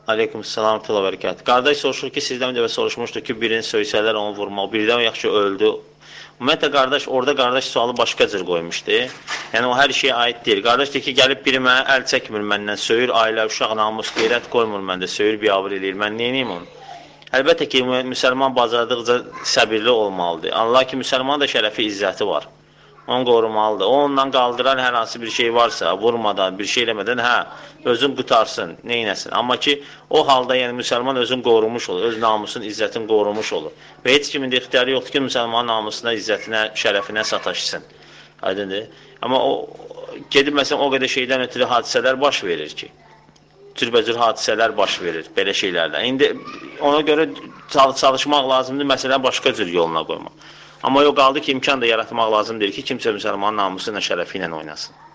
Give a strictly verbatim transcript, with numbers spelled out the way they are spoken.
Aleyküm selam və bərəkət. Qardaş soruşur ki, sizdən bir dəfə soruşmuşdu ki, birini söysələr onu vurmaq, birdən yaxşı öldü. Ümumiyyətlə, qardaş, orada qardaş sualı başqa cür qoymuşdu. Yəni, o hər şeyə aid deyil. Qardaş deyir ki, gəlib biri mənə əl çəkmir məndən, söyür, ailə, uşaq, namus, qeyrət qoymur məndə, söyür, biabır eləyir. Mən neyiniyim onu? Əlbəttə ki, müsəlman bacardıqca səbirli olmalıdır. Allah ki, müsəlman da şərəfi, izzəti var. Onu qorumalıdır. O ondan qaldıran hər hansı bir şey varsa, vurmadan, bir şey eləmədən, hə, özün qutarsın, neynəsin. Amma ki, o halda yəni müsəlman özün qorumuş olur, öz namusun, izzətin qorumuş olur. Və heç kimin də ixtiyarı yoxdur ki, müsəlmanın namusuna, izzətinə, şərəfinə sataşsın. Aydındır. Amma o, gedib məsələn, o qədər şeydən ötürü hadisələr baş verir ki, cürbəcür hadisələr baş verir, belə şeylərdən. İndi ona görə çalışmaq lazımdır, məsələn, başqa cür yoluna qoymaq. Amma yox qaldı ki, imkan da yaratmaq lazımdır ki, kimsə müsəlmanın namusu ilə, şərəfi ilə oynasın.